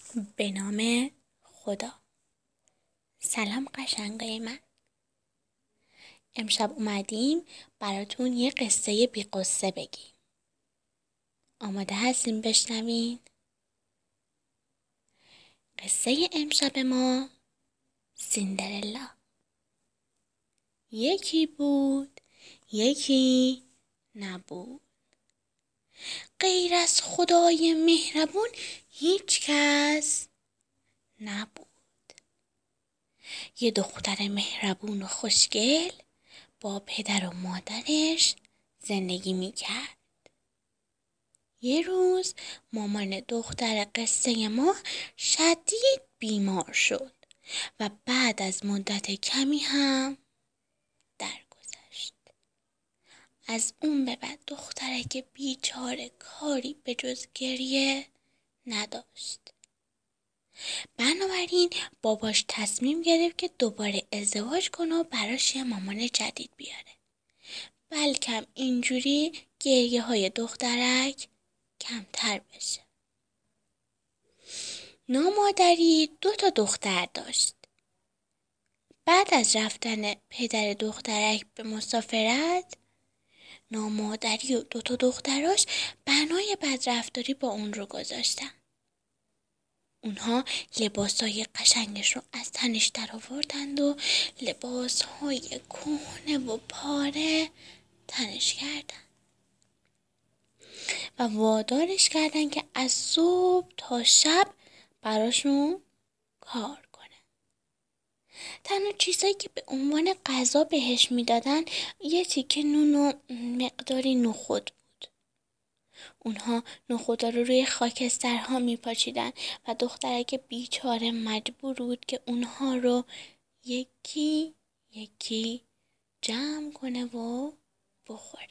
به نام خدا. سلام قشنگای من. امشب اومدیم براتون یه قصه بی قصه بگیم. آماده هستیم بشنوین؟ قصه امشب ما سیندرلا. یکی بود، یکی نبود. غیر از خدای مهربون هیچ کس نبود. یه دختر مهربون و خوشگل با پدر و مادرش زندگی میکرد. یه روز مامان دختر قصه ما شدید بیمار شد و بعد از مدت کمی هم درگذشت. از اون به بعد دخترک بیچاره کاری به جز گریه نداشت. بنابراین باباش تصمیم گرفت که دوباره ازدواج کنه و براش یه مامان جدید بیاره. بلکم اینجوری گریه های دخترک کمتر بشه. نامادری 2 دختر داشت. بعد از رفتن پدر دخترک به مسافرت، نامادری و 2 دختراش بنای بدرفتاری با اون رو گذاشتن. اونها لباسای قشنگش رو از تنش در آوردند و لباسهای کهنه و پاره تنش کردن و وادارش کردن که از صبح تا شب براشون کار کنه. تنها چیزایی که به عنوان غذا بهش میدادن یه تیکه نون و مقداری نخود بود. اونها نخودا رو روی خاکسترها میپاچیدن و دخترک بیچاره مجبور بود که اونها رو یکی یکی جمع کنه و بخوره.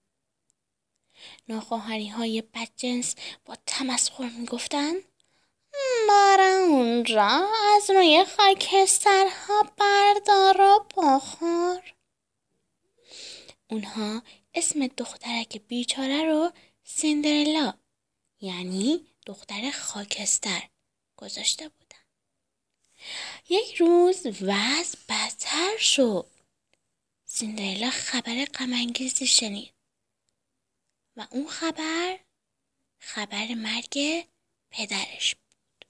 ناخواهری های بدجنس با تمسخر میگفتن برای اونجا از روی خاکسترها بردار و بخور. اونها اسم دخترک بیچاره رو سیندرلا، یعنی دختر خاکستر، گذاشته بودن. یک روز وضع بدتر شد. سیندرلا خبر غم‌انگیزی شنید و اون خبر مرگ پدرش بود.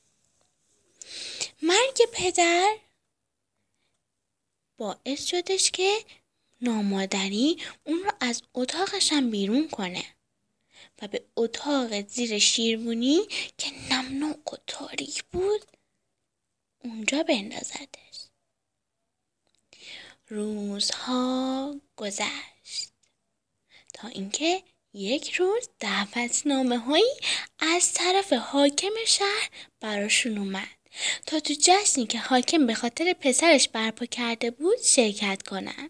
مرگ پدر باعث شدش که نامادری اون رو از اتاقش هم بیرون کنه و به اتاق زیر شیروانی که نمناک و تاریک بود اونجا بندازدش. روزها گذشت تا اینکه یک روز دعوتنامه‌هایی از طرف حاکم شهر براشون اومد تا تو جشنی که حاکم به خاطر پسرش برپا کرده بود شرکت کنن.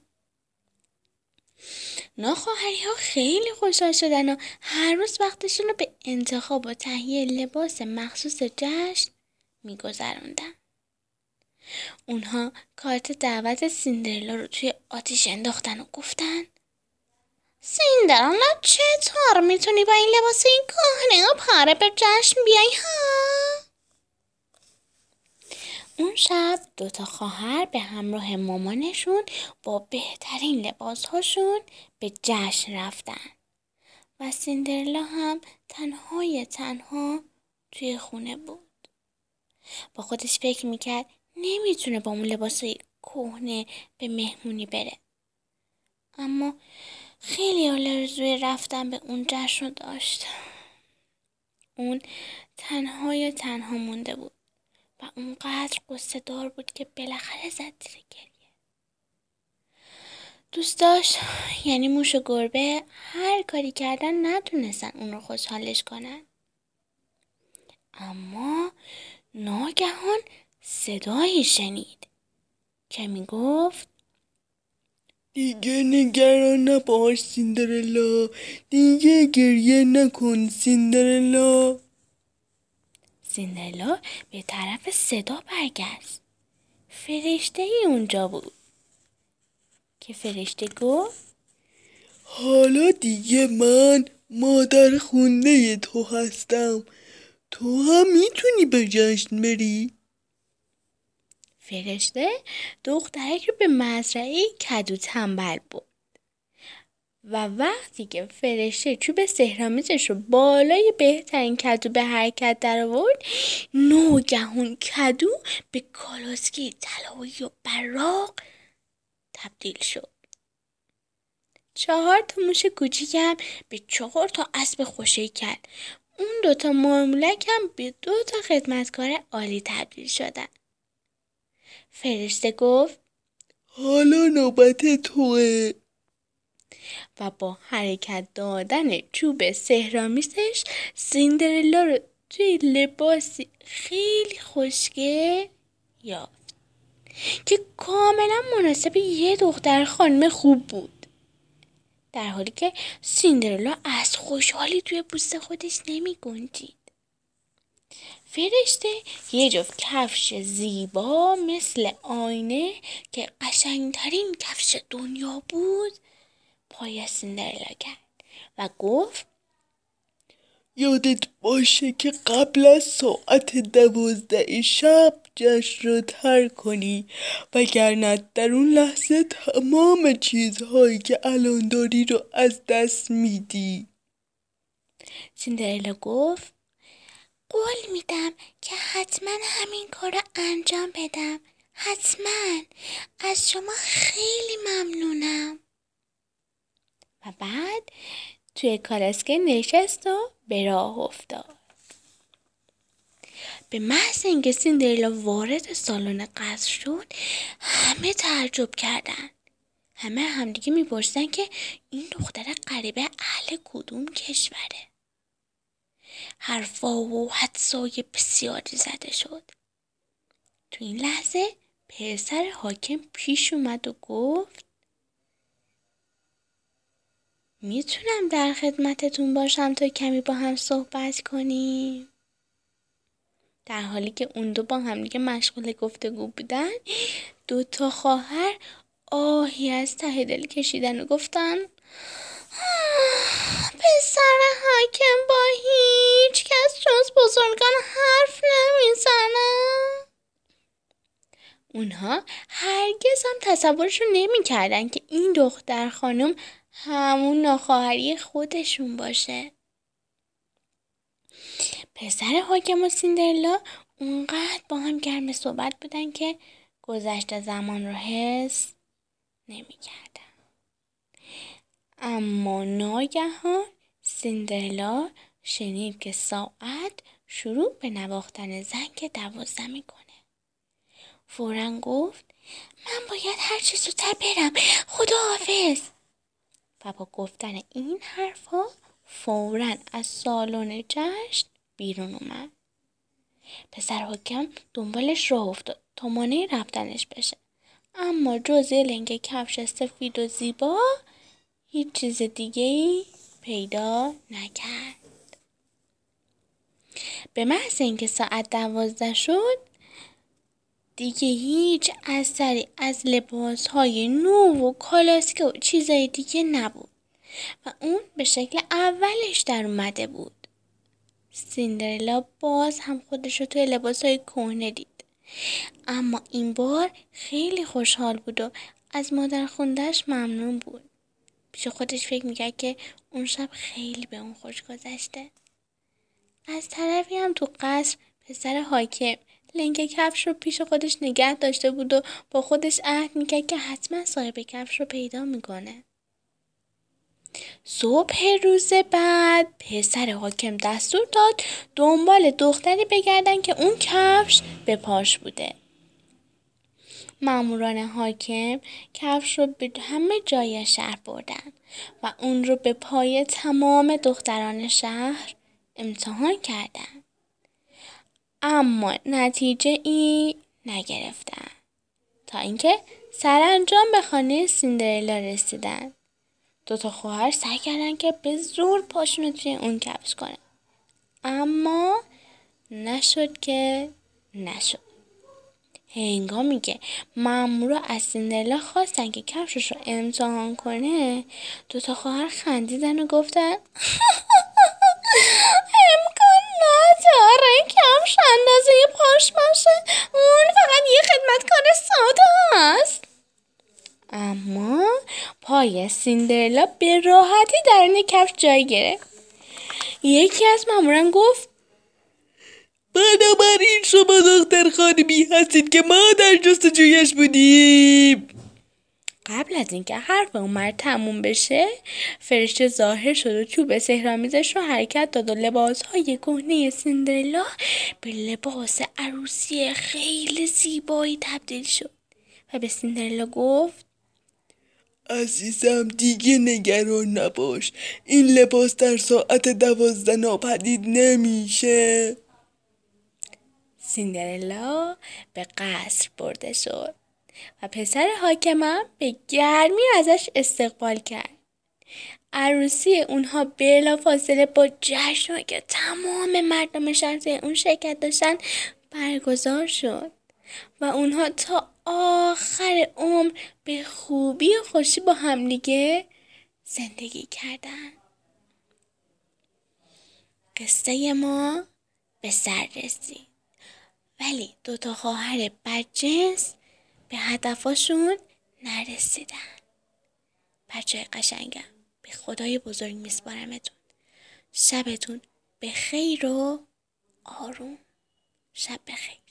ناخواهری ها خیلی خوشحال شدن و هر روز وقتشون رو به انتخاب و تهیه لباس مخصوص جشن میگذروندن. اونها کارت دعوت سیندرلا رو توی آتیش انداختن و گفتن سیندرلا چطور میتونی با این لباس این کهنه و پاره به جشن بیای ها؟ اون شب 2 خواهر به همراه مامانشون با بهترین لباسهاشون به جشن رفتن و سیندرلا هم تنها توی خونه بود. با خودش فکر میکرد نمیتونه با اون لباسای کهنه به مهمونی بره. اما خیلی آرزوی رفتن به اون جشن داشت. اون تنها مونده بود و اونقدر قصه دار بود که بالاخره زد زیر گریه. دوست داشت، یعنی موش و گربه هر کاری کردن نتونستن اون رو خوشحالش کنن. اما ناگهان صدایی شنید که میگفت دیگه نگران نباش سیندرلا، دیگه گریه نکن سیندرلا. سیندرلا به طرف صدا برگشت. فرشته ای اونجا بود که فرشته گفت حالا دیگه من مادر خونه تو هستم. تو هم میتونی به جشن بری؟ فرشته دخترک رو به مزرعه کدو تنبل برد و وقتی که فرشته چوب سحرآمیزش رو بالای بهترین کدو به حرکت در آورد، ناگهان کدو به کالاسکه طلایی و براق تبدیل شد. 4 تا موش کوچیک هم به 4 تا اسب خوش‌هیکل، اون 2 تا مرمولک هم به 2 تا خدمتکار عالی تبدیل شدن. فرشته گفت حالا نوبت توه. و با حرکت دادن چوب سحرآمیزش سیندرلا رو توی لباسی خیلی خوشگل یافت که کاملا مناسب یه دختر خانم خوب بود، در حالی که سیندرلا از خوشحالی توی پوست خودش نمی گنجید. فرشته یه جفت کفش زیبا مثل آینه که قشنگترین کفش دنیا بود پای سیندرلا کرد و گفت یادت باشه که قبل از ساعت 12 شب جشن رو ترک کنی، وگرنه در اون لحظه تمام چیزهایی که الان داری رو از دست میدی. سیندرلا گفت قول میدم که حتما همین کار رو انجام بدم. حتما. از شما خیلی ممنونم. و بعد توی کالسکه نشست و به راه افتاد. به محض اینکه سیندرلا وارد سالن قصر شد، همه تعجب کردن. همه همدیگه میپرسن که این دختر غریبه اهل کدوم کشوره. حرفا و حدسای بسیاری زده شد. تو این لحظه پسر حاکم پیش اومد و گفت میتونم در خدمتتون باشم تا کمی با هم صحبت کنیم؟ در حالی که اون دو با هم دیگه مشغول گفتگو بودن، 2 تا خواهر آهی از ته دل کشیدن و گفتن پسر حاکم با هیچ کس جز بزرگان حرف نمیزنه. اونها هرگز هم تصورشون نمی‌کردن که این دختر خانم همون ناخواهری خودشون باشه. پسر حاکم و سیندرلا اونقدر با هم گرم صحبت بودن که گذشت زمان رو حس نمی‌کردن. اما ناگهان سیندرلا شنید که ساعت شروع به نواختن زنگ 12 میکنه. فوراً گفت من باید هر چه زودتر برم. خداحافظ. و با گفتن این حرفا فوراً از سالن جشن بیرون اومد. پسر حاکم دنبالش راه افتاد تا مانع رفتنش بشه، اما جز یه لنگ کفش سفید و زیبا هیچ چیز دیگه‌ای پیدا نکرد. به محض اینکه ساعت 12 شد، دیگه هیچ اثری از لباس‌های نو و کالاسکه و چیزای دیگه نبود و اون به شکل اولش در اومده بود. سیندرلا باز هم خودش رو توی لباس‌های کهنه دید، اما این بار خیلی خوشحال بود و از مادر خونده‌اش ممنون بود. پیش خودش فکر میکرد که اون شب خیلی به اون خوش گذشته. از طرفی هم تو قصر پسر حاکم لنگ کفش رو پیش خودش نگه داشته بود و با خودش عهد میکرد که حتما صاحب کفش رو پیدا میکنه. صبح روز بعد پسر حاکم دستور داد دنبال دختری بگردن که اون کفش به پاش بوده. ماموران حاکم کفش رو به همه جای شهر بردن و اون رو به پای تمام دختران شهر امتحان کردن، اما نتیجه ای نگرفتن تا اینکه سرانجام به خانه سیندرلا رسیدن. 2 تا خواهر سعی کردن که به زور پاشون رو توی اون کفش کنن، اما نشد که نشد. هنگامی که مامورا از سیندرلا خواستن که کفشش رو امتحان کنه، 2 تا خواهر خندیدن و گفتن امکان نداره داشت باشه. اون فقط یه خدمتکار ساده است. اما پای سیندرلا به راحتی درون کفش جای گرفت. یکی از ماموران گفت بنابراین شما دختر خانمی هستید که ما در جستجویش بودیم. قبل از اینکه حرف اون مرد تموم بشه، فرشته ظاهر شد و چوب سحرآمیزش رو حرکت داد و لباسهای کهنه سیندرلا به لباس عروسی خیلی زیبایی تبدیل شد و به سیندرلا گفت عزیزم دیگه نگران نباش، این لباس در ساعت 12 ناپدید نمیشه. سیندرلا به قصر برده شد و پسر حاکمم به گرمی ازش استقبال کرد. عروسی اونها بلافاصله با جشنی که تمام مردم شهر اون شرکت داشتن برگزار شد و اونها تا آخر عمر به خوبی و خوشی با همدیگه زندگی کردن. قصه ما به سر رسید، ولی 2 خواهر بدجنس به هدفشون نرسیدن. بچه‌های قشنگم، به خدای بزرگ میسپارمتون. شبتون به خیر و آروم. شب بخیر.